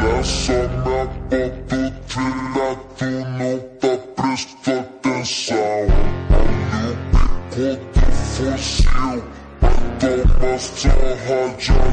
Nessa minha foto trilha, tu não tá prestando atenção. Olha o bico do fuzil, vai tomar sarra de